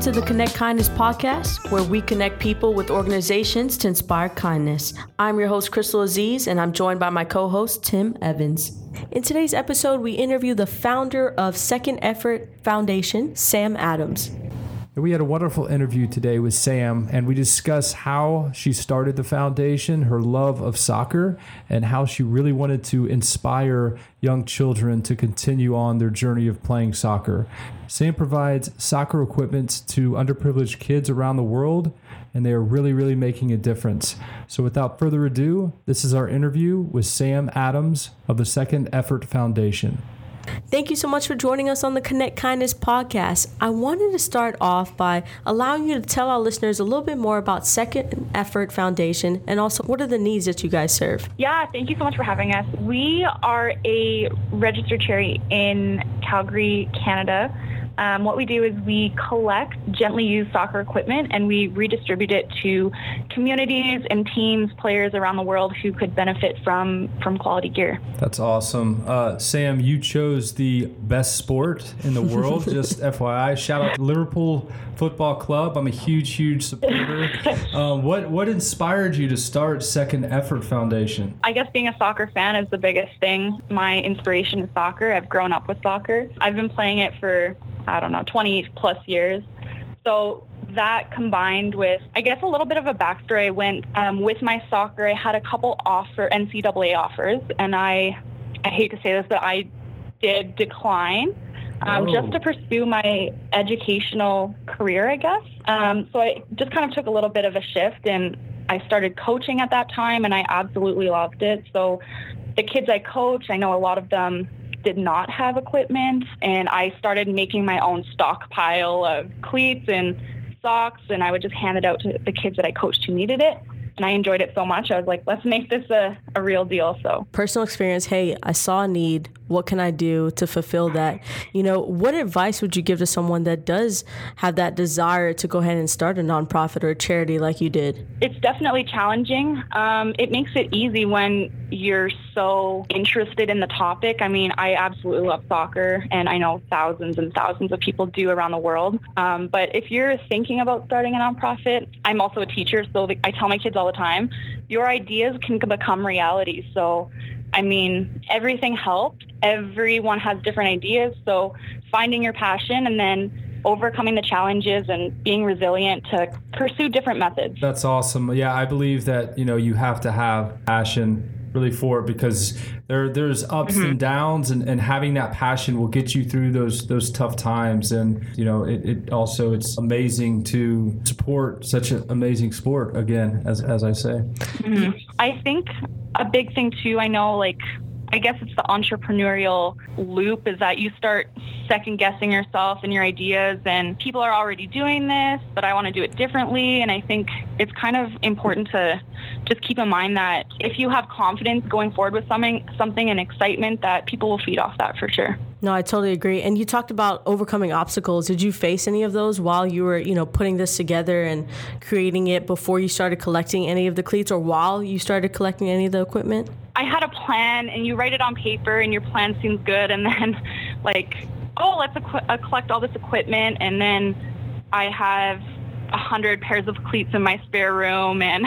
to the Connect Kindness podcast, where we connect people with organizations to inspire kindness. I'm your host, Crystal Aziz, and I'm joined by my co-host, Tim Evans. In today's episode, we interview the founder of Second Effort Foundation, Sam Adams. We had a wonderful interview today with Sam, and we discussed how she started the foundation, her love of soccer, and how she really wanted to inspire young children to continue on their journey of playing soccer. Sam provides soccer equipment to underprivileged kids around the world, and they are really making a difference. So without further ado, this is our interview with Sam Adams of the Second Effort Foundation. Thank you so much for joining us on the Connect Kindness podcast. I wanted to start off by allowing you to tell our listeners a little bit more about Second Effort Foundation and also what are the needs that you guys serve. Yeah, thank you so much for having us. We are a registered charity in Calgary, Canada. What we do is we collect gently used soccer equipment and we redistribute it to communities and teams, players around the world who could benefit from quality gear. That's awesome. Sam, you chose the best sport in the world, just FYI. Shout out to Liverpool Football Club. I'm a huge supporter. What inspired you to start Second Effort Foundation? I guess being a soccer fan is the biggest thing. My inspiration is soccer. I've grown up with soccer. I've been playing it for 20 plus years. So that combined with, I guess, a little bit of a backstory. I went with my soccer. I had a couple NCAA offers, and I hate to say this, but I did decline just to pursue my educational career, I guess. So I just kind of took a little bit of a shift, and I started coaching at that time, and I absolutely loved it. So the kids I coach, I know a lot of them did not have equipment, and I started making my own stockpile of cleats and socks, and I would just hand it out to the kids that I coached who needed it. And I enjoyed it so much. I was like, let's make this a real deal. So personal experience, hey, I saw a need. What can I do to fulfill that? What advice would you give to someone that does have that desire to go ahead and start a nonprofit or a charity like you did? It's definitely challenging. It makes it easy when you're so interested in the topic. I mean, I absolutely love soccer, and I know thousands and thousands of people do around the world. But if you're thinking about starting a nonprofit, I'm also a teacher, so I tell my kids all the time, your ideas can become reality. So, I mean, everything helps. Everyone has different ideas. So finding your passion and then overcoming the challenges and being resilient to pursue different methods. That's awesome. Yeah, I believe that, you have to have passion really for it, because there's ups and downs, and having that passion will get you through those tough times. And it's amazing to support such an amazing sport, again, as I say. I think a big thing too, I guess it's the entrepreneurial loop, is that you start second guessing yourself and your ideas, and people are already doing this, but I want to do it differently. And I think it's kind of important to just keep in mind that if you have confidence going forward with something and excitement, that people will feed off that for sure. No, I totally agree. And you talked about overcoming obstacles. Did you face any of those while you were, putting this together and creating it before you started collecting any of the cleats, or while you started collecting any of the equipment? I had a plan, and you write it on paper and your plan seems good, and then let's collect all this equipment, and then I have 100 pairs of cleats in my spare room, and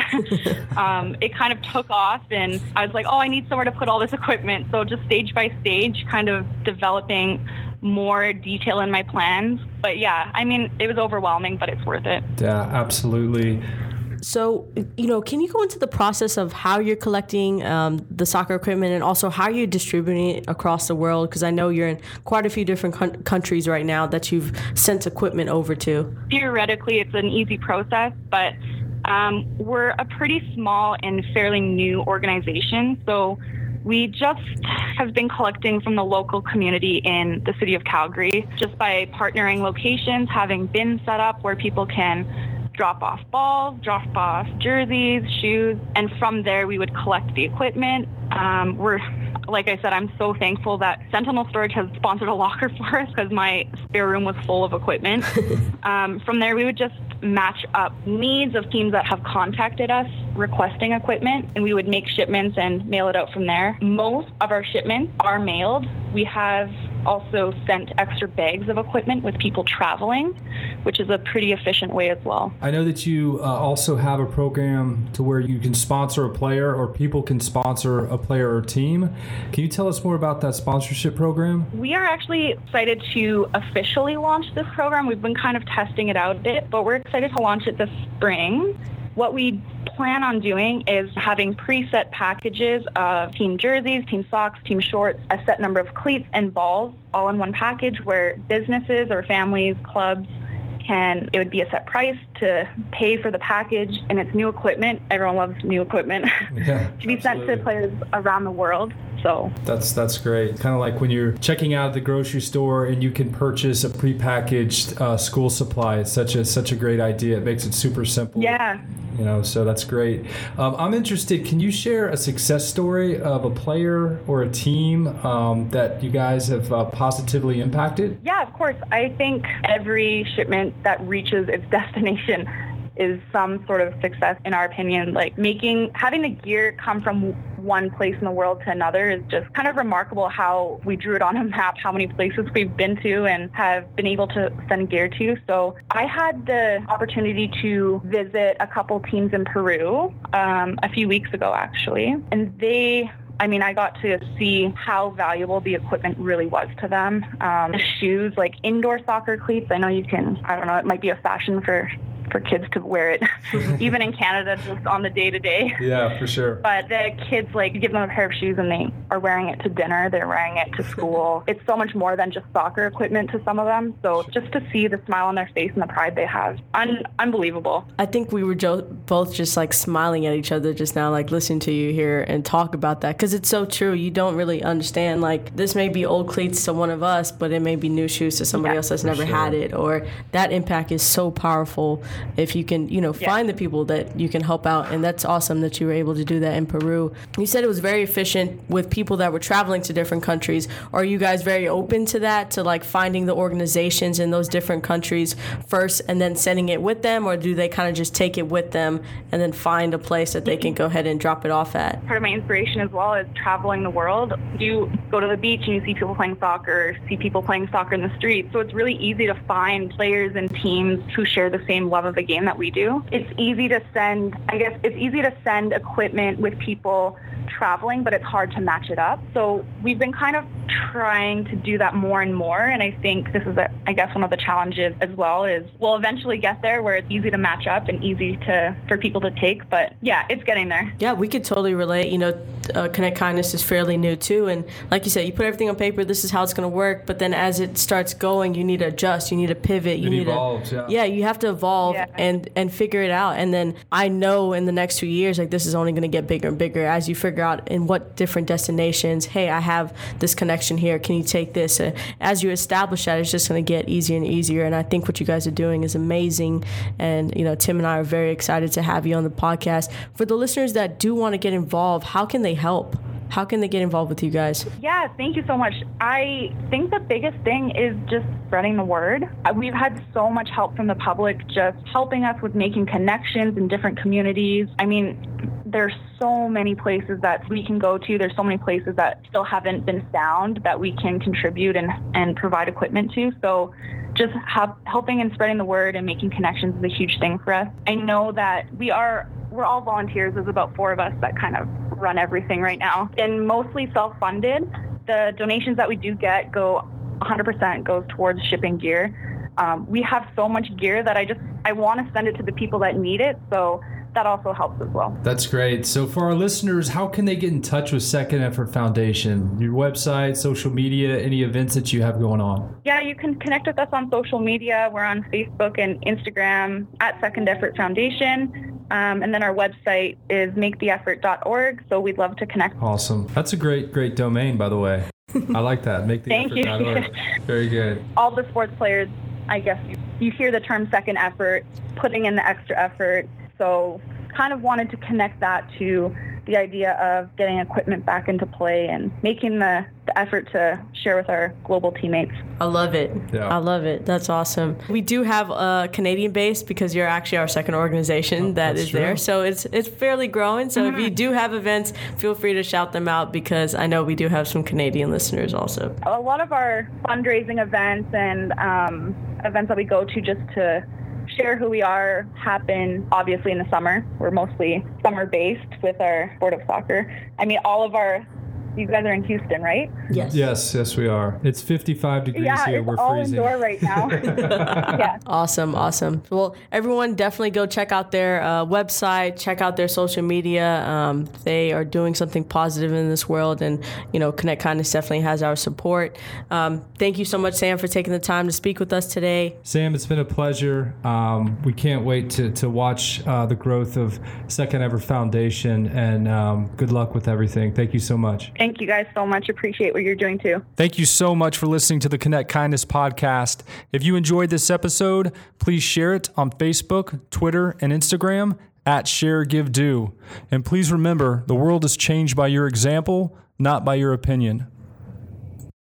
it kind of took off, and I was like, I need somewhere to put all this equipment. So just stage by stage, kind of developing more detail in my plans. But yeah, I mean, it was overwhelming, but it's worth it. Yeah, absolutely. So, can you go into the process of how you're collecting the soccer equipment, and also how you're distributing it across the world? Because I know you're in quite a few different countries right now that you've sent equipment over to. Theoretically, it's an easy process, but we're a pretty small and fairly new organization. So we just have been collecting from the local community in the city of Calgary, just by partnering locations, having bins set up where people can drop off balls, drop off jerseys, shoes, and from there we would collect the equipment. Like I said, I'm so thankful that Sentinel Storage has sponsored a locker for us, because my spare room was full of equipment. From there, we would just match up needs of teams that have contacted us requesting equipment, and we would make shipments and mail it out from there. Most of our shipments are mailed. We have also sent extra bags of equipment with people traveling, which is a pretty efficient way as well. I know that you also have a program to where you can sponsor a player, or people can sponsor a player or team. Can you tell us more about that sponsorship program? We are actually excited to officially launch this program. We've been kind of testing it out a bit, but we're excited to launch it this spring. What we plan on doing is having preset packages of team jerseys, team socks, team shorts, a set number of cleats and balls, all in one package, where businesses or families, clubs, it would be a set price to pay for the package, and it's new equipment. Everyone loves new equipment. Yeah, to be sent to players around the world. So that's great. Kind of like when you're checking out at the grocery store and you can purchase a prepackaged school supply. It's such a great idea. It makes it super simple. Yeah. So that's great. I'm interested. Can you share a success story of a player or a team that you guys have positively impacted? Yeah, of course. I think every shipment that reaches its destination is some sort of success, in our opinion. Like having the gear come from one place in the world to another is just kind of remarkable how we drew it on a map, how many places we've been to and have been able to send gear to. So I had the opportunity to visit a couple teams in Peru a few weeks ago, actually. And I got to see how valuable the equipment really was to them. The shoes, like indoor soccer cleats, I know it might be a fashion for kids to wear it, even in Canada, just on the day-to-day. Yeah, for sure. But the kids, you give them a pair of shoes and they are wearing it to dinner, they're wearing it to school. It's so much more than just soccer equipment to some of them. So just to see the smile on their face and the pride they have, unbelievable. I think we were both just smiling at each other just now, listening to you here and talk about that, because it's so true. You don't really understand, this may be old cleats to one of us, but it may be new shoes to somebody else that's never had it, or that impact is so powerful if you can, find the people that you can help out. And that's awesome that you were able to do that in Peru. You said it was very efficient with people that were traveling to different countries. Are you guys very open to that, to finding the organizations in those different countries first and then sending it with them, or do they kind of just take it with them and then find a place that they can go ahead and drop it off at? Part of my inspiration as well is traveling the world. You go to the beach and you see people playing soccer, see people playing soccer in the streets. So it's really easy to find players and teams who share the same love of the game that we do. It's easy to send equipment with people traveling, but it's hard to match it up. So we've been kind of trying to do that more and more. And I think this is, one of the challenges as well is we'll eventually get there where it's easy to match up and easy for people to take. But yeah, it's getting there. Yeah, we could totally relate. Connect Kindness is fairly new too. And like you said, you put everything on paper, this is how it's going to work. But then as it starts going, you need to adjust, you need to pivot. You have to evolve and figure it out. And then I know in the next few years, this is only going to get bigger and bigger as you figure out in what different destinations, hey, I have this connection here, can you take this? As you establish that, it's just going to get easier and easier. And I think what you guys are doing is amazing. And, Tim and I are very excited to have you on the podcast. For the listeners that do want to get involved, how can they help? How can they get involved with you guys? Yeah, thank you so much. I think the biggest thing is just spreading the word. We've had so much help from the public just helping us with making connections in different communities. There's so many places that we can go to. There's so many places that still haven't been found that we can contribute and provide equipment to. So just helping and spreading the word and making connections is a huge thing for us. I know that we're all volunteers. There's about 4 of us that kind of run everything right now, and mostly self-funded. The donations that we do get 100% goes towards shipping gear. We have so much gear that I want to send it to the people that need it. So that also helps as well. That's great. So for our listeners, how can they get in touch with Second Effort Foundation? Your website, social media, any events that you have going on? Yeah, you can connect with us on social media. We're on Facebook and Instagram at Second Effort Foundation. And then our website is maketheeffort.org. So we'd love to connect. Awesome. That's a great domain, by the way. I like that. Maketheeffort.org. Very good. All the sports players, I guess you hear the term second effort, putting in the extra effort. So kind of wanted to connect that to the idea of getting equipment back into play and making the effort to share with our global teammates. I love it. Yeah. I love it. That's awesome. We do have a Canadian base because you're actually our second organization that is true. there. So it's fairly growing. So if you do have events, feel free to shout them out because I know we do have some Canadian listeners also. A lot of our fundraising events and events that we go to just to share who we are happen obviously in the summer. We're mostly summer-based with our sport of soccer. I mean, you guys are in Houston, right? Yes, we are. It's 55 degrees here. We're it's all freezing. indoor right now. Yeah. Awesome. Well, everyone definitely go check out their website, check out their social media. They are doing something positive in this world, and Connect Kindness definitely has our support. Thank you so much, Sam, for taking the time to speak with us today. Sam, it's been a pleasure. We can't wait to watch the growth of Second Ever Foundation, and good luck with everything. Thank you so much. Thank you guys so much. Appreciate what you're doing too. Thank you so much for listening to the Connect Kindness podcast. If you enjoyed this episode, please share it on Facebook, Twitter, and Instagram @ShareGiveDo. And please remember, the world is changed by your example, not by your opinion.